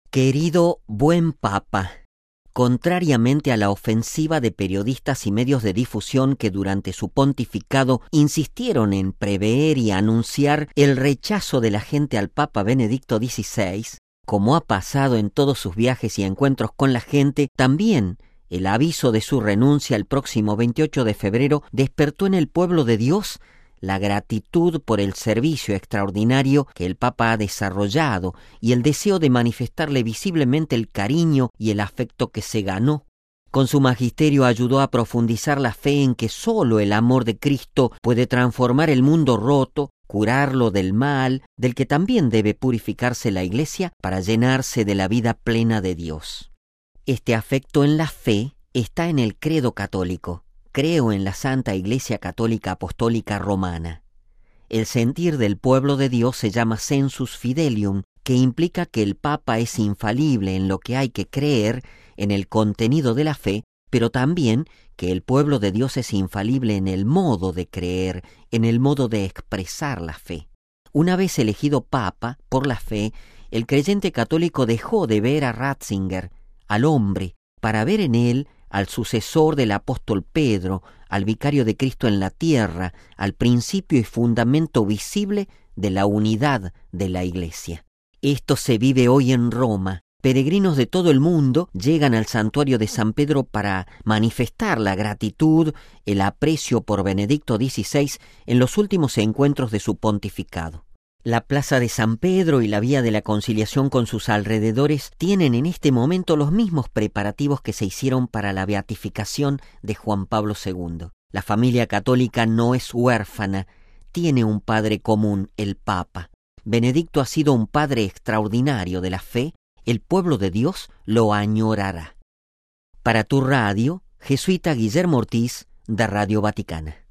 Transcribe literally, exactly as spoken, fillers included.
Querido buen Papa, contrariamente a la ofensiva de periodistas y medios de difusión que durante su pontificado insistieron en prever y anunciar el rechazo de la gente al Papa Benedicto dieciséis, como ha pasado en todos sus viajes y encuentros con la gente, también el aviso de su renuncia el próximo veintiocho de febrero despertó en el pueblo de Dios la gratitud por el servicio extraordinario que el Papa ha desarrollado y el deseo de manifestarle visiblemente el cariño y el afecto que se ganó. Con su magisterio ayudó a profundizar la fe en que sólo el amor de Cristo puede transformar el mundo roto, curarlo del mal, del que también debe purificarse la Iglesia para llenarse de la vida plena de Dios. Este afecto en la fe está en el credo católico. Creo en la Santa Iglesia Católica Apostólica Romana. El sentir del pueblo de Dios se llama sensus fidelium, que implica que el Papa es infalible en lo que hay que creer, en el contenido de la fe, pero también que el pueblo de Dios es infalible en el modo de creer, en el modo de expresar la fe. Una vez elegido Papa por la fe, el creyente católico dejó de ver a Ratzinger, al hombre, para ver en él al sucesor del apóstol Pedro, al vicario de Cristo en la tierra, al principio y fundamento visible de la unidad de la Iglesia. Esto se vive hoy en Roma. Peregrinos de todo el mundo llegan al santuario de San Pedro para manifestar la gratitud, el aprecio por Benedicto dieciséis en los últimos encuentros de su pontificado. La plaza de San Pedro y la vía de la Conciliación con sus alrededores tienen en este momento los mismos preparativos que se hicieron para la beatificación de Juan Pablo segundo. La familia católica no es huérfana, tiene un padre común, el Papa. Benedicto ha sido un padre extraordinario de la fe, el pueblo de Dios lo añorará. Para tu radio, jesuita Guillermo Ortiz, de Radio Vaticana.